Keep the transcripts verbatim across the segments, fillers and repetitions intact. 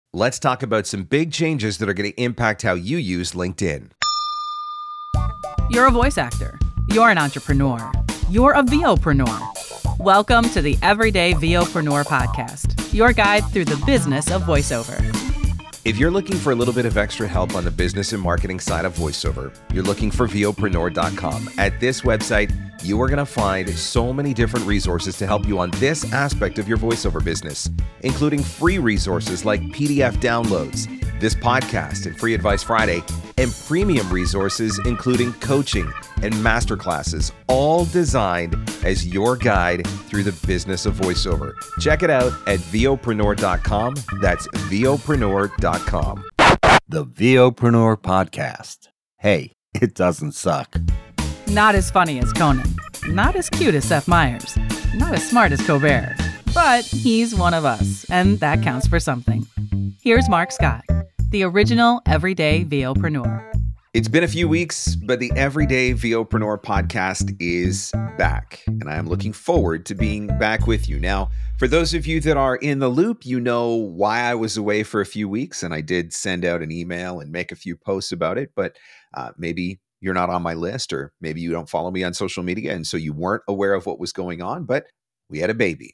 Let's talk about some big changes that are going to impact how you use LinkedIn. You're a voice actor. You're an entrepreneur. You're a VOpreneur. Welcome to the Everyday VOpreneur podcast, your guide through the business of voiceover. If you're looking for a little bit of extra help on the business and marketing side of voiceover, you're looking for VOpreneur dot com. At this website, you are going to find so many different resources to help you on this aspect of your voiceover business, including free resources like P D F downloads, this podcast and Free Advice Friday, and premium resources including coaching and masterclasses, all designed as your guide through the business of voiceover. Check it out at VOpreneur dot com. That's VOpreneur dot com. The VOpreneur Podcast. Hey, it doesn't suck. Not as funny as Conan, not as cute as Seth Meyers, not as smart as Colbert, but he's one of us, and that counts for something. Here's Mark Scott, the original Everyday VOpreneur. It's been a few weeks, but the Everyday VOpreneur podcast is back, and I am looking forward to being back with you. Now, for those of you that are in the loop, you know why I was away for a few weeks, and I did send out an email and make a few posts about it, but uh, maybe you're not on my list, or maybe you don't follow me on social media, and so you weren't aware of what was going on, but we had a baby,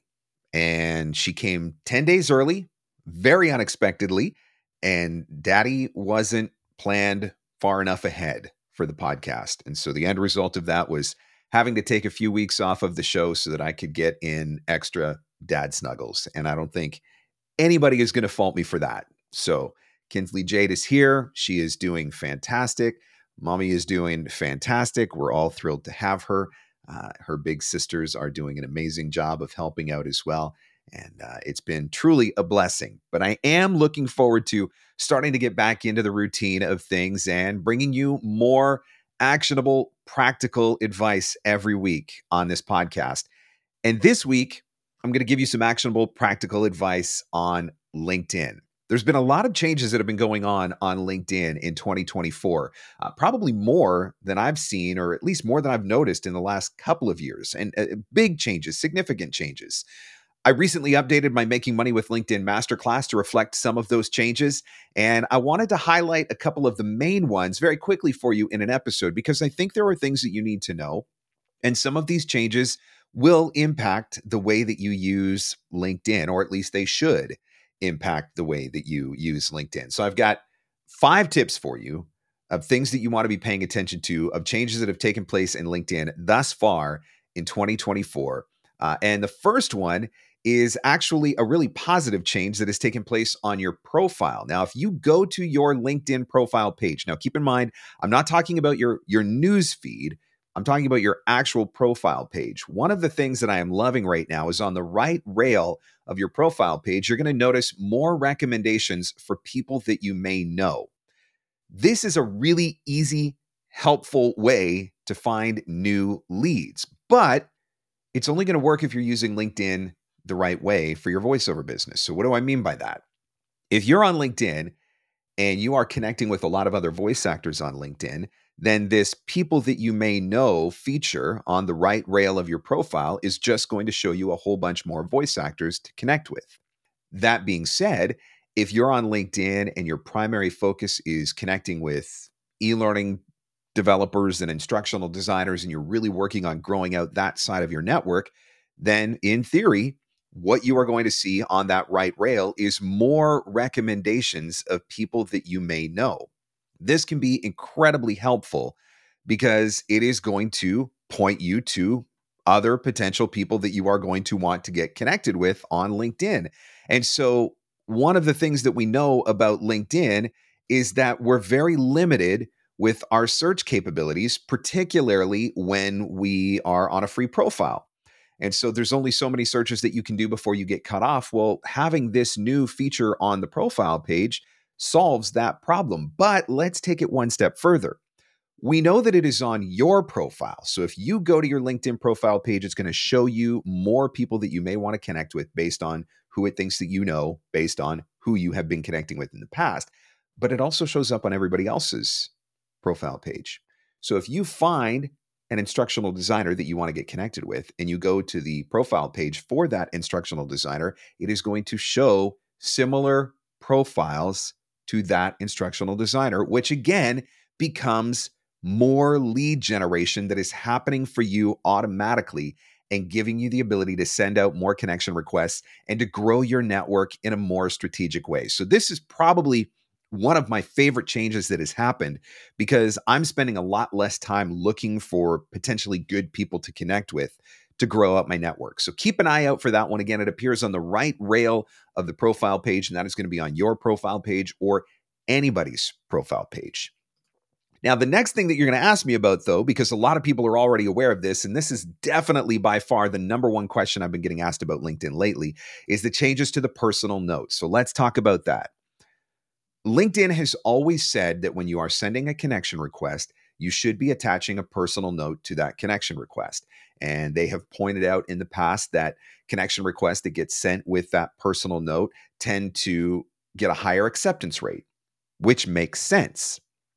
and she came ten days early, very unexpectedly, and daddy wasn't planned far enough ahead for the podcast. And so the end result of that was having to take a few weeks off of the show so that I could get in extra dad snuggles. And I don't think anybody is going to fault me for that. So Kinsley Jade is here. She is doing fantastic. Mommy is doing fantastic. We're all thrilled to have her. Uh, her big sisters are doing an amazing job of helping out as well. And uh, it's been truly a blessing. But I am looking forward to starting to get back into the routine of things and bringing you more actionable, practical advice every week on this podcast. And this week, I'm going to give you some actionable, practical advice on LinkedIn. There's been a lot of changes that have been going on on LinkedIn in twenty twenty-four, uh, probably more than I've seen, or at least more than I've noticed in the last couple of years, and uh, big changes, significant changes. I recently updated my Making Money with LinkedIn Masterclass to reflect some of those changes, and I wanted to highlight a couple of the main ones very quickly for you in an episode because I think there are things that you need to know, and some of these changes will impact the way that you use LinkedIn, or at least they should impact the way that you use LinkedIn. So I've got five tips for you of things that you want to be paying attention to, of changes that have taken place in LinkedIn thus far in twenty twenty-four. Uh, and the first one is actually a really positive change that has taken place on your profile. Now, if you go to your LinkedIn profile page, now keep in mind, I'm not talking about your, your news feed. I'm talking about your actual profile page. One of the things that I am loving right now is on the right rail of your profile page, you're going to notice more recommendations for people that you may know. This is a really easy, helpful way to find new leads, but it's only going to work if you're using LinkedIn the right way for your voiceover business. So what do I mean by that? If you're on LinkedIn and you are connecting with a lot of other voice actors on LinkedIn, then this people that you may know feature on the right rail of your profile is just going to show you a whole bunch more voice actors to connect with. That being said, if you're on LinkedIn and your primary focus is connecting with e-learning developers and instructional designers, and you're really working on growing out that side of your network, then in theory, what you are going to see on that right rail is more recommendations of people that you may know. This can be incredibly helpful because it is going to point you to other potential people that you are going to want to get connected with on LinkedIn. And so one of the things that we know about LinkedIn is that we're very limited with our search capabilities, particularly when we are on a free profile. And so there's only so many searches that you can do before you get cut off. Well, having this new feature on the profile page solves that problem. But let's take it one step further. We know that it is on your profile. So if you go to your LinkedIn profile page, it's going to show you more people that you may want to connect with based on who it thinks that you know, based on who you have been connecting with in the past. But it also shows up on everybody else's profile page. So if you find an instructional designer that you want to get connected with, and you go to the profile page for that instructional designer, it is going to show similar profiles to that instructional designer, which again becomes more lead generation that is happening for you automatically and giving you the ability to send out more connection requests and to grow your network in a more strategic way. So this is probably one of my favorite changes that has happened because I'm spending a lot less time looking for potentially good people to connect with to grow up my network. So keep an eye out for that one. Again, it appears on the right rail of the profile page, and that is going to be on your profile page or anybody's profile page. Now, the next thing that you're going to ask me about, though, because a lot of people are already aware of this, and this is definitely by far the number one question I've been getting asked about LinkedIn lately, is the changes to the personal notes. So let's talk about that. LinkedIn has always said that when you are sending a connection request, you should be attaching a personal note to that connection request. And they have pointed out in the past that connection requests that get sent with that personal note tend to get a higher acceptance rate, which makes sense.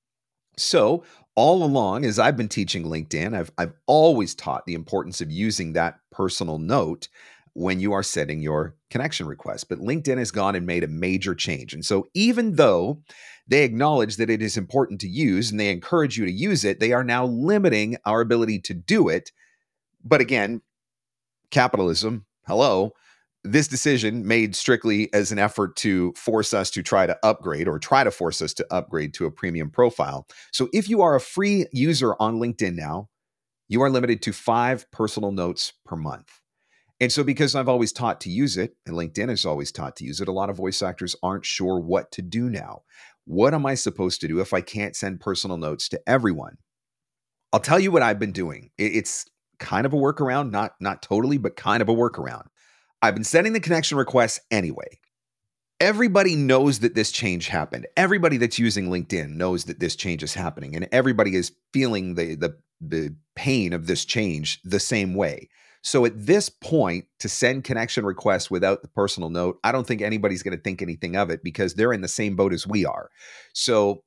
So all along, as I've been teaching LinkedIn, I've, I've always taught the importance of using that personal note when you are sending your connection request. But LinkedIn has gone and made a major change. And so even though they acknowledge that it is important to use and they encourage you to use it, they are now limiting our ability to do it. But again, capitalism, hello. This decision made strictly as an effort to force us to try to upgrade or try to force us to upgrade to a premium profile. So if you are a free user on LinkedIn now, you are limited to five personal notes per month. And so because I've always taught to use it, and LinkedIn has always taught to use it, a lot of voice actors aren't sure what to do now. What am I supposed to do if I can't send personal notes to everyone? I'll tell you what I've been doing. It's kind of a workaround, not, not totally, but kind of a workaround. I've been sending the connection requests anyway. Everybody knows that this change happened. Everybody that's using LinkedIn knows that this change is happening, and everybody is feeling the, the, the pain of this change the same way. So at this point, to send connection requests without the personal note, I don't think anybody's going to think anything of it because they're in the same boat as we are. So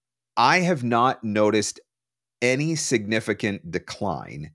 I have not noticed any significant decline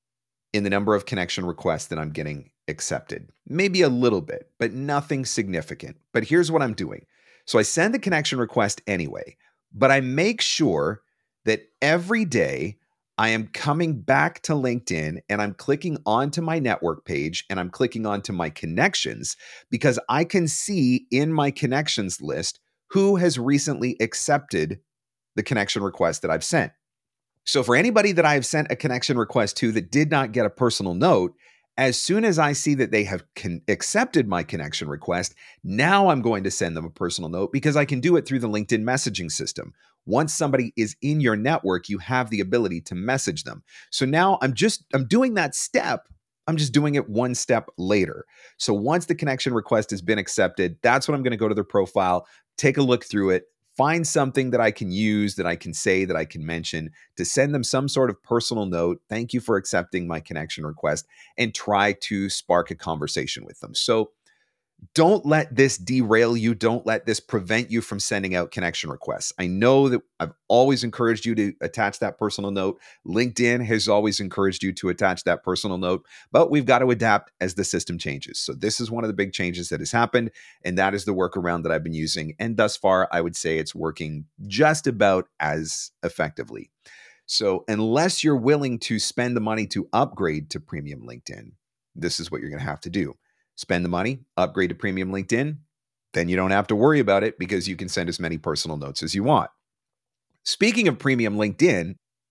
in the number of connection requests that I'm getting accepted. Maybe a little bit, but nothing significant. But here's what I'm doing. So I send the connection request anyway, but I make sure that every day I am coming back to LinkedIn and I'm clicking onto my network page and I'm clicking onto my connections because I can see in my connections list who has recently accepted the connection request that I've sent. So for anybody that I have sent a connection request to that did not get a personal note, as soon as I see that they have con- accepted my connection request, now I'm going to send them a personal note because I can do it through the LinkedIn messaging system. Once somebody is in your network, you have the ability to message them. So now I'm just, I'm doing that step. I'm just doing it one step later. So once the connection request has been accepted, that's when I'm going to go to their profile, take a look through it, find something that I can use, that I can say, that I can mention to send them some sort of personal note. Thank you for accepting my connection request, and try to spark a conversation with them. So don't let this derail you. Don't let this prevent you from sending out connection requests. I know that I've always encouraged you to attach that personal note. LinkedIn has always encouraged you to attach that personal note, but we've got to adapt as the system changes. So this is one of the big changes that has happened, and that is the workaround that I've been using. And thus far, I would say it's working just about as effectively. So unless you're willing to spend the money to upgrade to premium LinkedIn, this is what you're going to have to do. Spend the money, upgrade to premium LinkedIn, then you don't have to worry about it because you can send as many personal notes as you want. Speaking of premium LinkedIn,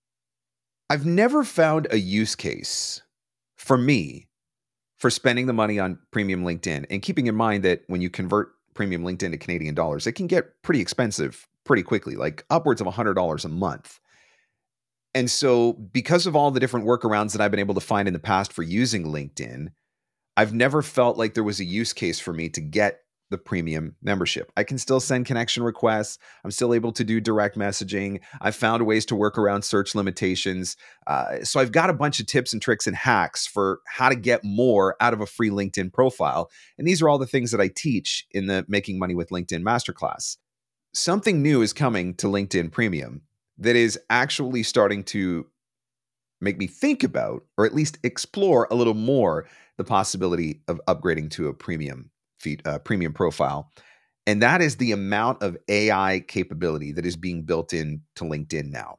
I've never found a use case for me for spending the money on premium LinkedIn, and keeping in mind that when you convert premium LinkedIn to Canadian dollars, it can get pretty expensive pretty quickly, like upwards of one hundred dollars a month. And so because of all the different workarounds that I've been able to find in the past for using LinkedIn, I've never felt like there was a use case for me to get the premium membership. I can still send connection requests. I'm still able to do direct messaging. I've found ways to work around search limitations. Uh, so I've got a bunch of tips and tricks and hacks for how to get more out of a free LinkedIn profile. And these are all the things that I teach in the Making Money with LinkedIn Masterclass. Something new is coming to LinkedIn Premium that is actually starting to make me think about, or at least explore a little more, the possibility of upgrading to a premium feed, uh, premium profile. And that is the amount of A I capability that is being built into LinkedIn now.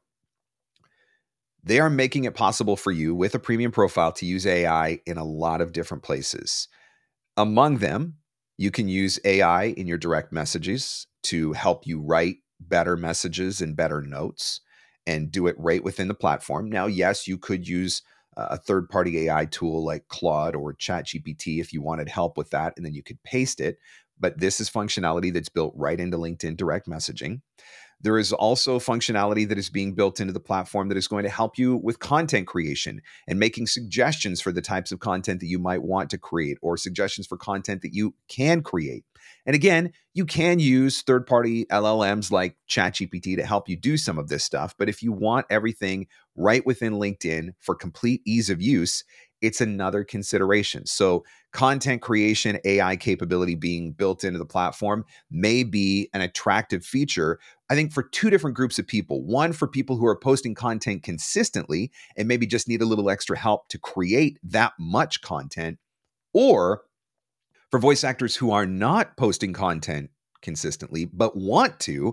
They are making it possible for you with a premium profile to use A I in a lot of different places. Among them, you can use A I in your direct messages to help you write better messages and better notes and do it right within the platform. Now, yes, you could use a third-party A I tool like Claude or ChatGPT if you wanted help with that, and then you could paste it. But this is functionality that's built right into LinkedIn direct messaging. There is also functionality that is being built into the platform that is going to help you with content creation and making suggestions for the types of content that you might want to create or suggestions for content that you can create. And again, you can use third-party L L Ms like ChatGPT to help you do some of this stuff. But if you want everything right within LinkedIn for complete ease of use, it's another consideration. So content creation, A I capability being built into the platform may be an attractive feature, I think, for two different groups of people. One, for people who are posting content consistently and maybe just need a little extra help to create that much content, or for voice actors who are not posting content consistently but want to,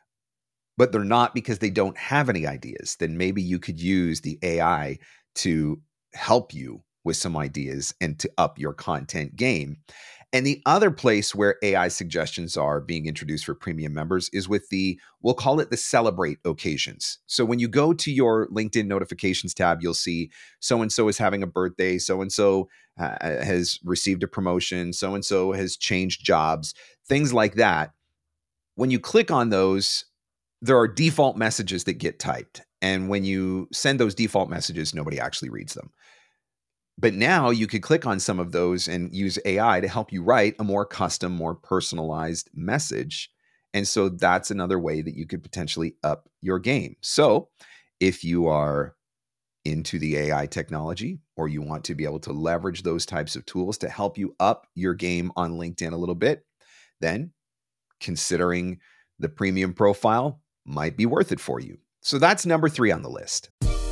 but they're not because they don't have any ideas. Then maybe you could use the A I to help you with some ideas and to up your content game. And the other place where A I suggestions are being introduced for premium members is with the, we'll call it the celebrate occasions. So when you go to your LinkedIn notifications tab, you'll see so-and-so is having a birthday, so-and-so uh, has received a promotion, so-and-so has changed jobs, things like that. When you click on those, there are default messages that get typed. And when you send those default messages, nobody actually reads them. But now you could click on some of those and use A I to help you write a more custom, more personalized message. And so that's another way that you could potentially up your game. So if you are into the A I technology, or you want to be able to leverage those types of tools to help you up your game on LinkedIn a little bit, then considering the premium profile might be worth it for you. So that's number three on the list.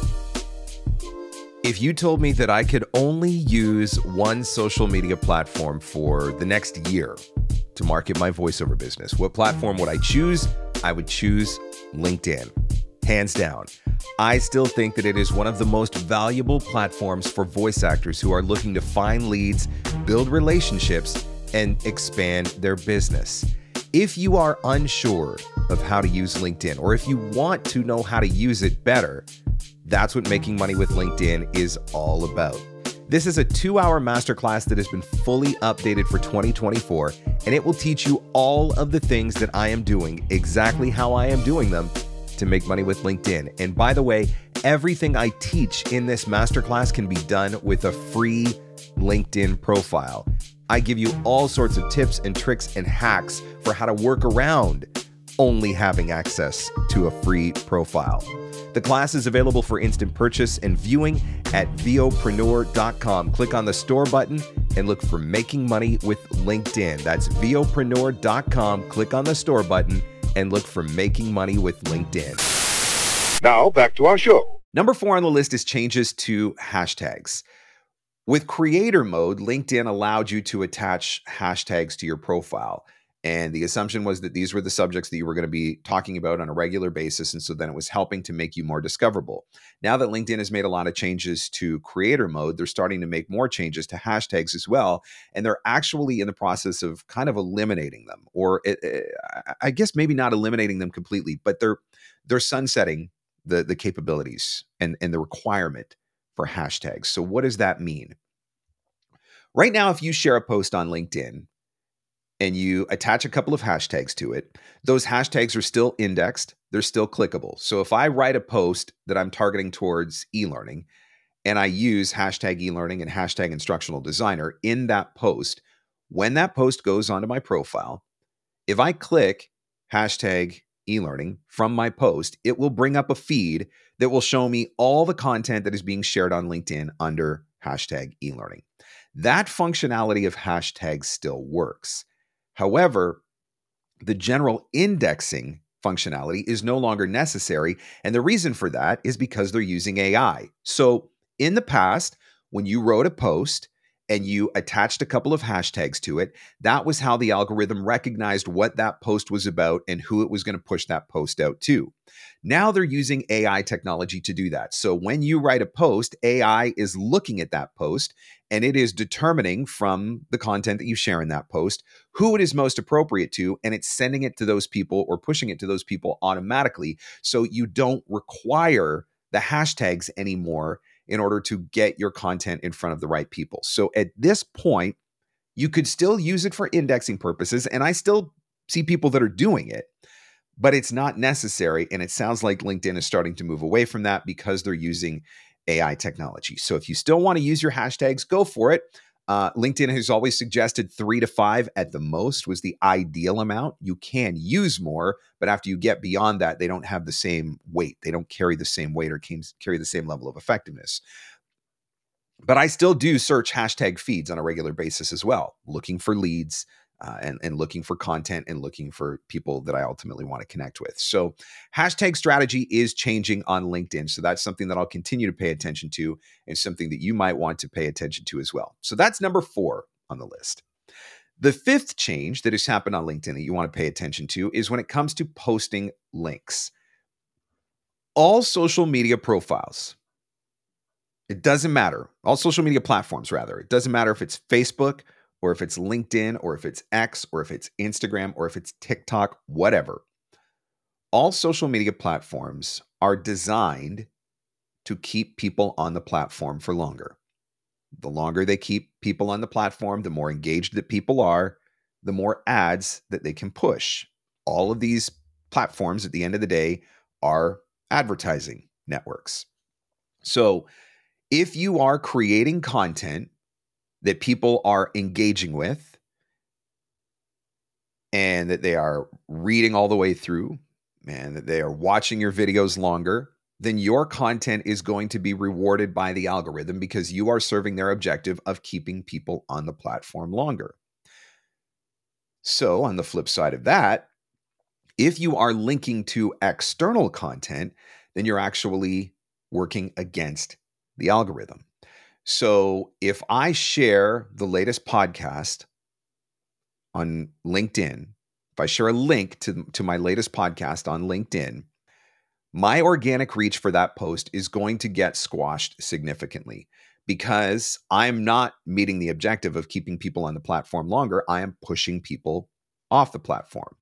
If you told me that I could only use one social media platform for the next year to market my voiceover business, what platform would I choose? I would choose LinkedIn, hands down. I still think that it is one of the most valuable platforms for voice actors who are looking to find leads, build relationships, and expand their business. If you are unsure of how to use LinkedIn, or if you want to know how to use it better, that's what Making Money with LinkedIn is all about. This is a two-hour masterclass that has been fully updated for twenty twenty-four, and it will teach you all of the things that I am doing, exactly how I am doing them, to make money with LinkedIn. And by the way, everything I teach in this masterclass can be done with a free LinkedIn profile. I give you all sorts of tips and tricks and hacks for how to work around only having access to a free profile. The class is available for instant purchase and viewing at Viopreneur dot com. Click on the store button and look for Making Money with LinkedIn. That's Viopreneur dot com. Click on the store button and look for Making Money with LinkedIn. Now, back to our show. Number four on the list is changes to hashtags. With creator mode, LinkedIn allowed you to attach hashtags to your profile. And the assumption was that these were the subjects that you were going to be talking about on a regular basis. And so then it was helping to make you more discoverable. Now that LinkedIn has made a lot of changes to creator mode, they're starting to make more changes to hashtags as well. And they're actually in the process of kind of eliminating them, or it, it, I guess maybe not eliminating them completely, but they're they're sunsetting the, the capabilities and, and the requirement for hashtags. So what does that mean? Right now, if you share a post on LinkedIn, and you attach a couple of hashtags to it, those hashtags are still indexed. They're still clickable. So if I write a post that I'm targeting towards e-learning, and I use hashtag e-learning and hashtag instructional designer in that post, when that post goes onto my profile, if I click hashtag e-learning from my post, it will bring up a feed that will show me all the content that is being shared on LinkedIn under hashtag e-learning. That functionality of hashtags still works. However, the general indexing functionality is no longer necessary. And the reason for that is because they're using A I. So in the past, when you wrote a post and you attached a couple of hashtags to it, that was how the algorithm recognized what that post was about and who it was going to push that post out to. Now they're using A I technology to do that. So when you write a post, A I is looking at that post and it is determining from the content that you share in that post who it is most appropriate to, and it's sending it to those people or pushing it to those people automatically. So you don't require the hashtags anymore in order to get your content in front of the right people. So at this point, you could still use it for indexing purposes, and I still see people that are doing it, but it's not necessary. And it sounds like LinkedIn is starting to move away from that because they're using A I technology. So if you still want to use your hashtags, go for it. Uh, LinkedIn has always suggested three to five at the most was the ideal amount. You can use more, but after you get beyond that, they don't have the same weight. They don't carry the same weight or carry the same level of effectiveness. But I still do search hashtag feeds on a regular basis as well, looking for leads uh, and, and looking for content and looking for people that I ultimately want to connect with. So hashtag strategy is changing on LinkedIn. So that's something that I'll continue to pay attention to and something that you might want to pay attention to as well. So that's number four on the list. The fifth change that has happened on LinkedIn that you want to pay attention to is when it comes to posting links. All social media profiles, it doesn't matter. All social media platforms, rather. It doesn't matter if it's Facebook or if it's LinkedIn or if it's X or if it's Instagram or if it's TikTok, whatever. All social media platforms are designed to keep people on the platform for longer. The longer they keep people on the platform, the more engaged that people are, the more ads that they can push. All of these platforms at the end of the day are advertising networks. So if you are creating content that people are engaging with and that they are reading all the way through and that they are watching your videos longer, then your content is going to be rewarded by the algorithm because you are serving their objective of keeping people on the platform longer. So on the flip side of that, if you are linking to external content, then you're actually working against the algorithm. So if I share the latest podcast on LinkedIn, if I share a link to, to my latest podcast on LinkedIn, my organic reach for that post is going to get squashed significantly because I'm not meeting the objective of keeping people on the platform longer. I am pushing people off the platform.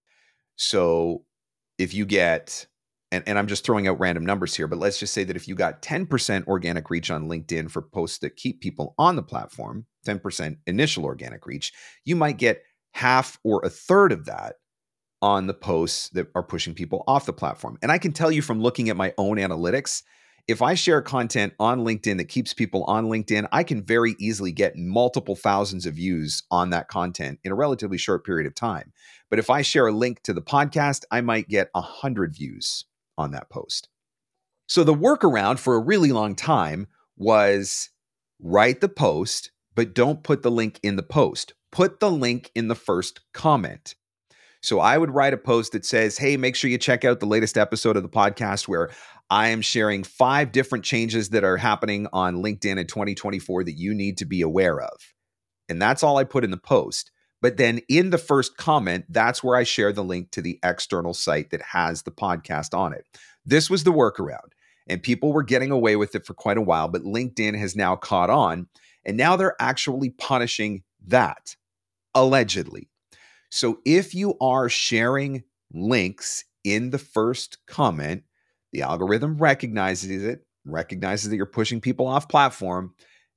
So if you get, and, and I'm just throwing out random numbers here, but let's just say that if you got ten percent organic reach on LinkedIn for posts that keep people on the platform, ten percent initial organic reach, you might get half or a third of that on the posts that are pushing people off the platform. And I can tell you from looking at my own analytics, if I share content on LinkedIn that keeps people on LinkedIn, I can very easily get multiple thousands of views on that content in a relatively short period of time. But if I share a link to the podcast, I might get one hundred views on that post. So the workaround for a really long time was write the post, but don't put the link in the post. Put the link in the first comment. So I would write a post that says, hey, make sure you check out the latest episode of the podcast where I am sharing five different changes that are happening on LinkedIn in twenty twenty-four that you need to be aware of. And that's all I put in the post. But then in the first comment, that's where I share the link to the external site that has the podcast on it. This was the workaround. And people were getting away with it for quite a while, but LinkedIn has now caught on. And now they're actually punishing that, allegedly. So if you are sharing links in the first comment, the algorithm recognizes it, recognizes that you're pushing people off platform,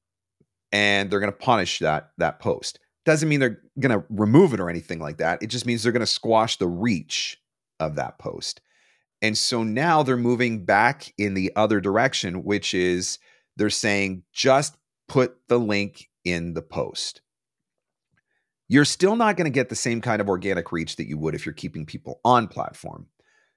and they're going to punish that, that post. Doesn't mean they're going to remove it or anything like that. It just means they're going to squash the reach of that post. And so now they're moving back in the other direction, which is they're saying just put the link in the post. You're still not going to get the same kind of organic reach that you would if you're keeping people on platform,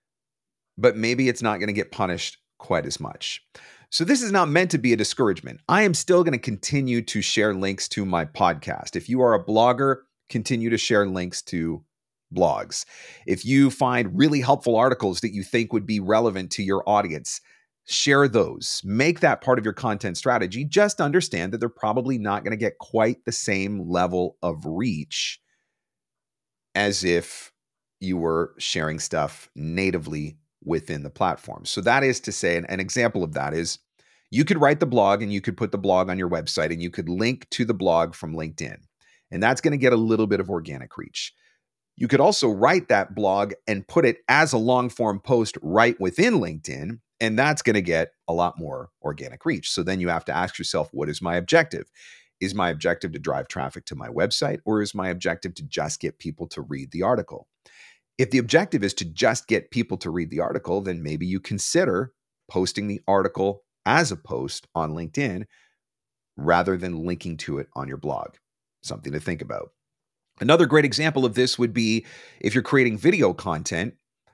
but maybe it's not going to get punished quite as much. So this is not meant to be a discouragement. I am still going to continue to share links to my podcast. If you are a blogger, continue to share links to blogs. If you find really helpful articles that you think would be relevant to your audience, share those. Make that part of your content strategy. Just understand that they're probably not going to get quite the same level of reach as if you were sharing stuff natively within the platform. So that is to say, an, an example of that is you could write the blog and you could put the blog on your website and you could link to the blog from LinkedIn. And that's going to get a little bit of organic reach. You could also write that blog and put it as a long form post right within LinkedIn. And that's going to get a lot more organic reach. So then you have to ask yourself, what is my objective? Is my objective to drive traffic to my website, or is my objective to just get people to read the article? If the objective is to just get people to read the article, then maybe you consider posting the article as a post on LinkedIn rather than linking to it on your blog. Something to think about. Another great example of this would be if you're creating video content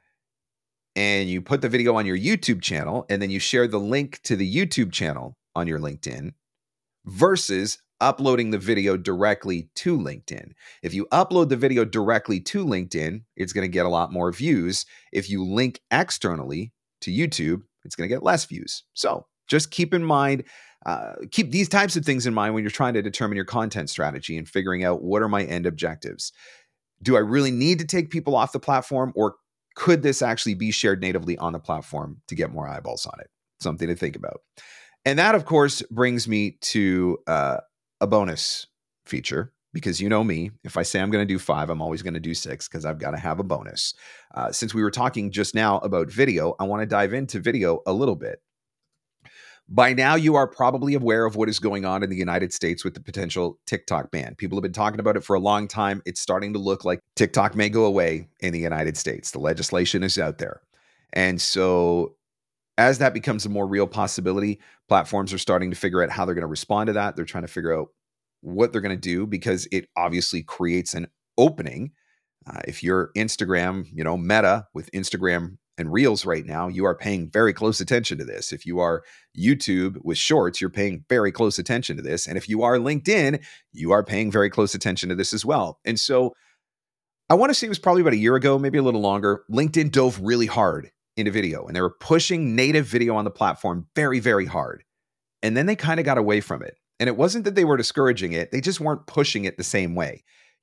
and you put the video on your YouTube channel and then you share the link to the YouTube channel on your LinkedIn versus uploading the video directly to LinkedIn. If you upload the video directly to LinkedIn, it's going to get a lot more views. If you link externally to YouTube, it's going to get less views. So just keep in mind, uh, keep these types of things in mind when you're trying to determine your content strategy and figuring out what are my end objectives. Do I really need to take people off the platform, or could this actually be shared natively on the platform to get more eyeballs on it? Something to think about. And that, of course, brings me to uh, a bonus feature, because you know me, if I say I'm going to do five, I'm always going to do six because I've got to have a bonus. Uh, since we were talking just now about video, I want to dive into video a little bit. By now, you are probably aware of what is going on in the United States with the potential TikTok ban. People have been talking about it for a long time. It's starting to look like TikTok may go away in the United States. The legislation is out there. And so as that becomes a more real possibility, platforms are starting to figure out how they're going to respond to that. They're trying to figure out what they're going to do, because it obviously creates an opening. Uh, if you're Instagram, you know, Meta with Instagram and Reels right now, you are paying very close attention to this. If you are YouTube with Shorts, you're paying very close attention to this. And if you are LinkedIn, you are paying very close attention to this as well. And so I want to say it was probably about a year ago, maybe a little longer, LinkedIn dove really hard into video, and they were pushing native video on the platform very, very hard. And then they kind of got away from it. And it wasn't that they were discouraging it. They just weren't pushing it the same way.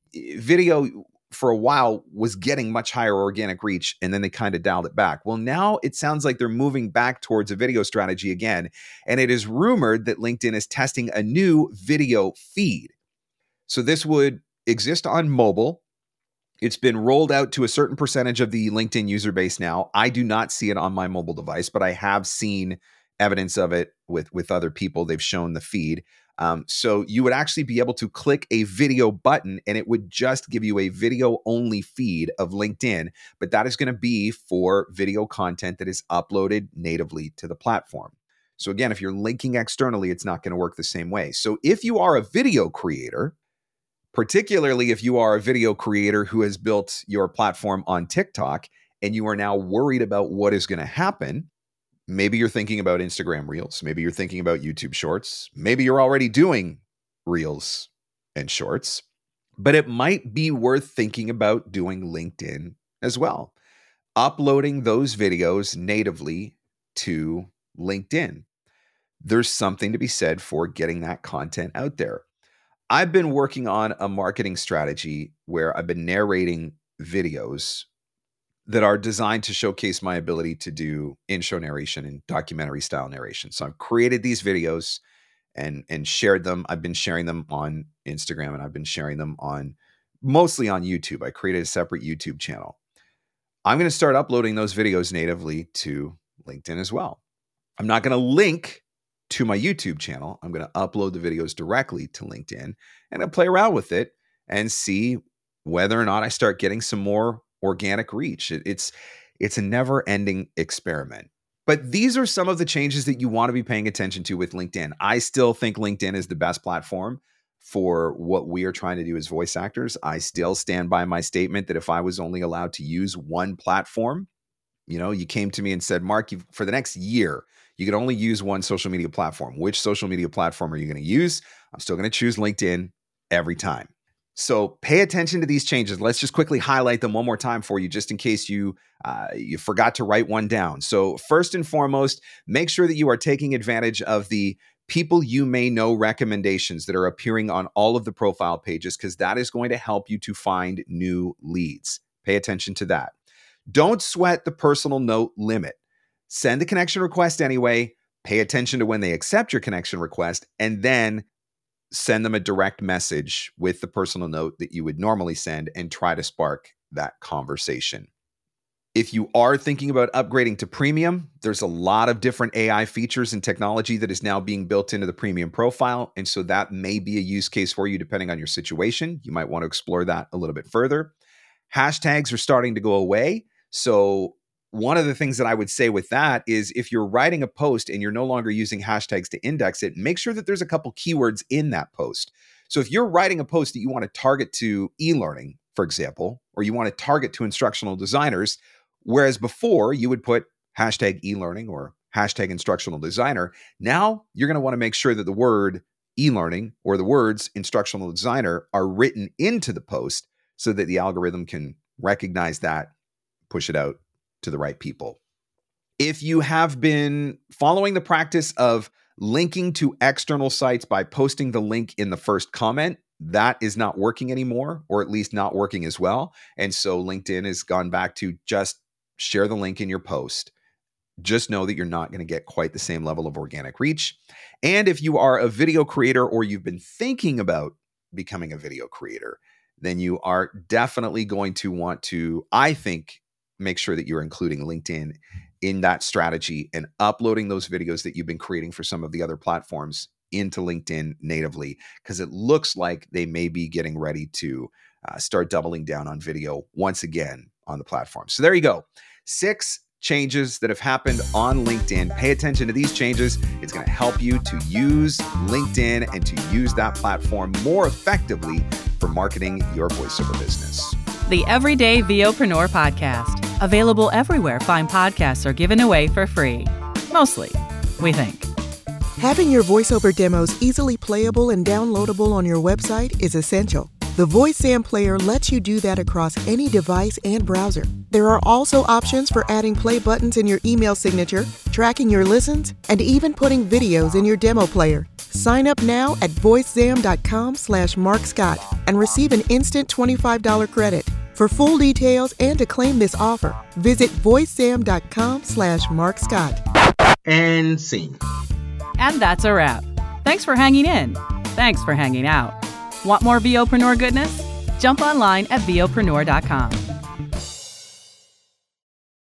Video for a while was getting much higher organic reach, and then they kind of dialed it back. Well, now it sounds like they're moving back towards a video strategy again. And it is rumored that LinkedIn is testing a new video feed. So this would exist on mobile. It's been rolled out to a certain percentage of the LinkedIn user base now. I do not see it on my mobile device, but I have seen evidence of it with, with other people. They've shown the feed. Um, so you would actually be able to click a video button and it would just give you a video only feed of LinkedIn, but that is going to be for video content that is uploaded natively to the platform. So again, if you're linking externally, it's not going to work the same way. So if you are a video creator, particularly if you are a video creator who has built your platform on TikTok and you are now worried about what is going to happen, maybe you're thinking about Instagram Reels. Maybe you're thinking about YouTube Shorts. Maybe you're already doing Reels and Shorts, but it might be worth thinking about doing LinkedIn as well. Uploading those videos natively to LinkedIn. There's something to be said for getting that content out there. I've been working on a marketing strategy where I've been narrating videos that are designed to showcase my ability to do in-show narration and documentary style narration. So I've created these videos and, and shared them. I've been sharing them on Instagram, and I've been sharing them on mostly on YouTube. I created a separate YouTube channel. I'm going to start uploading those videos natively to LinkedIn as well. I'm not going to link to my YouTube channel. I'm going to upload the videos directly to LinkedIn, and I'll play around with it and see whether or not I start getting some more organic reach. It, it's it's a never-ending experiment. But these are some of the changes that you want to be paying attention to with LinkedIn. I still think LinkedIn is the best platform for what we are trying to do as voice actors. I still stand by my statement that if I was only allowed to use one platform, you know, you came to me and said, Mark, you, for the next year, you could only use one social media platform. Which social media platform are you going to use? I'm still going to choose LinkedIn every time. So pay attention to these changes. Let's just quickly highlight them one more time for you, just in case you uh, you forgot to write one down. So first and foremost, make sure that you are taking advantage of the people you may know recommendations that are appearing on all of the profile pages, because that is going to help you to find new leads. Pay attention to that. Don't sweat the personal note limit. Send the connection request anyway. Pay attention to when they accept your connection request, and then send them a direct message with the personal note that you would normally send and try to spark that conversation. If you are thinking about upgrading to premium, there's a lot of different A I features and technology that is now being built into the premium profile. And so that may be a use case for you depending on your situation. You might want to explore that a little bit further. Hashtags are starting to go away. So one of the things that I would say with that is if you're writing a post and you're no longer using hashtags to index it, make sure that there's a couple keywords in that post. So if you're writing a post that you want to target to e-learning, for example, or you want to target to instructional designers, whereas before you would put hashtag e-learning or hashtag instructional designer, now you're going to want to make sure that the word e-learning or the words instructional designer are written into the post so that the algorithm can recognize that, push it out to the right people. If you have been following the practice of linking to external sites by posting the link in the first comment, that is not working anymore, or at least not working as well. And so LinkedIn has gone back to just share the link in your post. Just know that you're not going to get quite the same level of organic reach. And if you are a video creator or you've been thinking about becoming a video creator, then you are definitely going to want to, I think, make sure that you're including LinkedIn in that strategy and uploading those videos that you've been creating for some of the other platforms into LinkedIn natively, because it looks like they may be getting ready to uh, start doubling down on video once again on the platform. So there you go. Six changes that have happened on LinkedIn. Pay attention to these changes. It's going to help you to use LinkedIn and to use that platform more effectively for marketing your voiceover business. The Everyday VOpreneur Podcast. Available everywhere fine podcasts are given away for free. Mostly, we think. Having your voiceover demos easily playable and downloadable on your website is essential. The VoiceZam Player lets you do that across any device and browser. There are also options for adding play buttons in your email signature, tracking your listens, and even putting videos in your demo player. Sign up now at voicezam.com slash Mark Scott and receive an instant twenty-five dollars credit. For full details and to claim this offer, visit voicezam.com slash Mark Scott. And scene. And that's a wrap. Thanks for hanging in. Thanks for hanging out. Want more VOpreneur goodness? Jump online at VOpreneur dot com.